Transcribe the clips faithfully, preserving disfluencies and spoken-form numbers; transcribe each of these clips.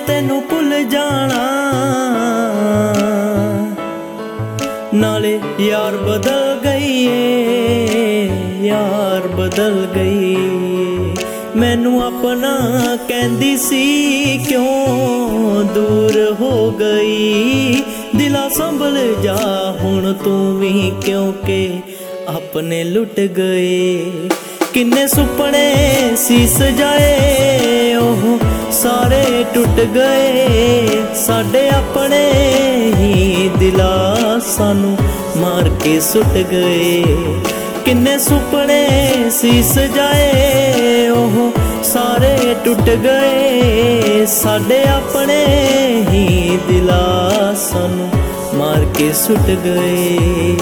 ਤੈਨੂੰ ਭੁੱਲ ਜਾਣਾ, ਨਾਲੇ ਯਾਰ ਬਦਲ ਗਈ ਏ, ਯਾਰ ਬਦਲ ਗਈ ਏ। ਮੈਨੂੰ ਆਪਣਾ ਕਹਿੰਦੀ ਸੀ ਕਿਉਂ ਦੂਰ ਹੋ ਗਈ, ਦਿਲਾ ਸੰਭਲ ਜਾ ਹੁਣ ਤੂੰ ਵੀ ਕਿਉਂਕਿ ਆਪਣੇ ਲੁੱਟ ਗਏ। ਕਿੰਨੇ ਸੁਪਨੇ ਸੀ ਸਜਾਏ ਉਹ ਸਾਰੇ ਟੁੱਟ ਗਏ, ਸਾਡੇ ਆਪਣੇ ਹੀ ਦਿਲਾਂ ਸਾਨੂੰ ਮਾਰ ਕੇ ਸੁੱਟ ਗਏ। ਕਿੰਨੇ ਸੁਪਨੇ ਸੀ ਸਜਾਏ ਉਹ ਸਾਰੇ ਟੁੱਟ ਗਏ, ਸਾਡੇ ਆਪਣੇ ਹੀ ਦਿਲਾਂ ਸਾਨੂੰ ਮਾਰ ਕੇ ਸੁੱਟ ਗਏ।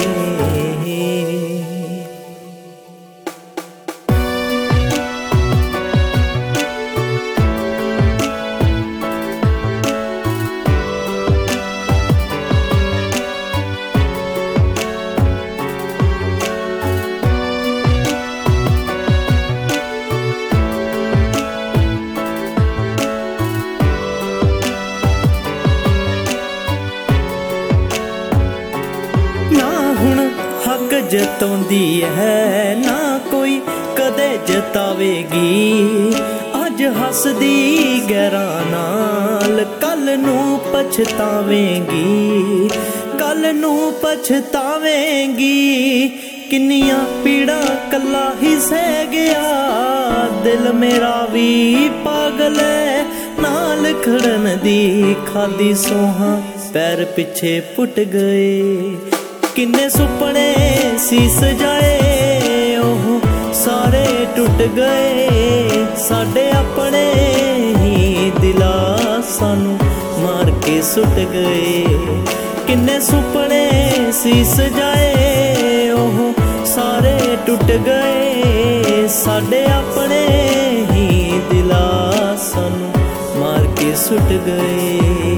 ਹੱਕ ਜਤਾਉਂਦੀ ਹੈ ਨਾ ਕੋਈ ਕਦੇ ਜਤਾਵੇਗੀ, ਅੱਜ ਹੱਸਦੀ ਗੈਰਾਂ ਨਾਲ ਕੱਲ ਨੂੰ ਪਛਤਾਵੇਂਗੀ, ਕੱਲ ਨੂੰ ਪਛਤਾਵੇਂਗੀ। ਕਿੰਨੀਆਂ ਪੀੜਾਂ ਕੱਲਾ ਹੀ ਸਹਿ ਗਿਆ, ਦਿਲ ਮੇਰਾ ਵੀ ਪਾਗਲ ਹੈ, ਨਾਲ ਖੜਨ ਦੀ ਖਾਦੀ ਸੋਹਾਂ ਪੈਰ ਪਿੱਛੇ ਪੁੱਟ ਗਏ। ਕਿੰਨੇ ਸੁਪਨੇ ਸੀ ਸਜਾਏ ਉਹ ਸਾਰੇ ਟੁੱਟ ਗਏ, ਸਾਡੇ ਆਪਣੇ ਹੀ ਦਿਲਾਂ ਸਾਨੂੰ ਮਾਰ ਕੇ ਸੁੱਟ ਗਏ। ਕਿੰਨੇ ਸੁਪਨੇ ਸੀ ਸਜਾਏ ਉਹ ਸਾਰੇ ਟੁੱਟ ਗਏ, ਸਾਡੇ ਆਪਣੇ ਹੀ ਦਿਲਾਂ ਸਾਨੂੰ ਮਾਰ ਕੇ ਸੁੱਟ ਗਏ।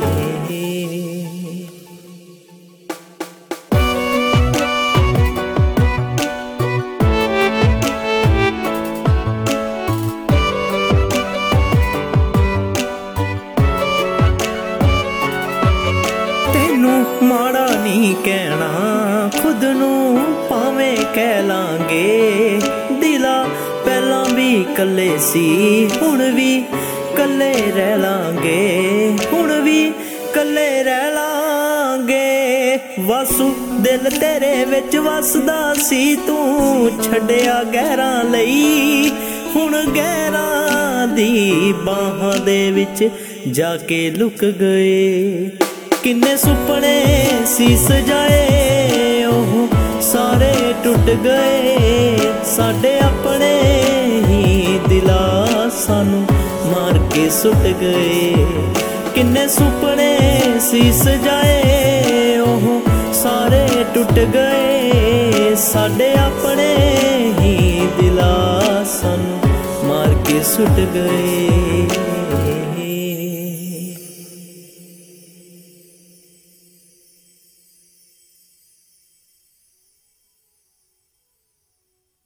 ਮਾੜਾ ਨਹੀਂ ਕਹਿਣਾ ਖੁਦ ਨੂੰ ਭਾਵੇਂ ਕਹਿ ਲਾਂਗੇ, ਦਿਲਾ ਪਹਿਲਾਂ ਵੀ ਕੱਲੇ ਸੀ ਹੁਣ ਵੀ ਕੱਲੇ ਰਹਿ ਲਾਂਗੇ, ਹੁਣ ਵੀ ਕੱਲੇ ਰਹਿ ਲਾਂਗੇ। ਵਾਸੂ ਦਿਲ ਤੇਰੇ ਵਿੱਚ ਵਸਦਾ ਸੀ, ਤੂੰ ਛੱਡਿਆ ਗਹਿਰਾਂ ਲਈ, ਹੁਣ ਗਹਿਰਾਂ ਦੀ ਬਾਹਾਂ ਦੇ ਵਿੱਚ ਜਾ ਕੇ ਲੁਕ ਗਏ। ਕਿੰਨੇ ਸੁਪਨੇ ਸੀ ਸਜਾਏ ਉਹ ਸਾਰੇ ਟੁੱਟ ਗਏ, ਸਾਡੇ ਆਪਣੇ ਹੀ ਦਿਲਾਂ ਸਾਨੂੰ ਮਾਰ ਕੇ ਸੁੱਟ ਗਏ। ਕਿੰਨੇ ਸੁਪਨੇ ਸੀ ਸਜਾਏ ਉਹ ਸਾਰੇ ਟੁੱਟ ਗਏ, ਸਾਡੇ ਆਪਣੇ ਹੀ ਦਿਲਾਂ ਸਾਨੂੰ ਮਾਰ ਕੇ ਸੁੱਟ ਗਏ।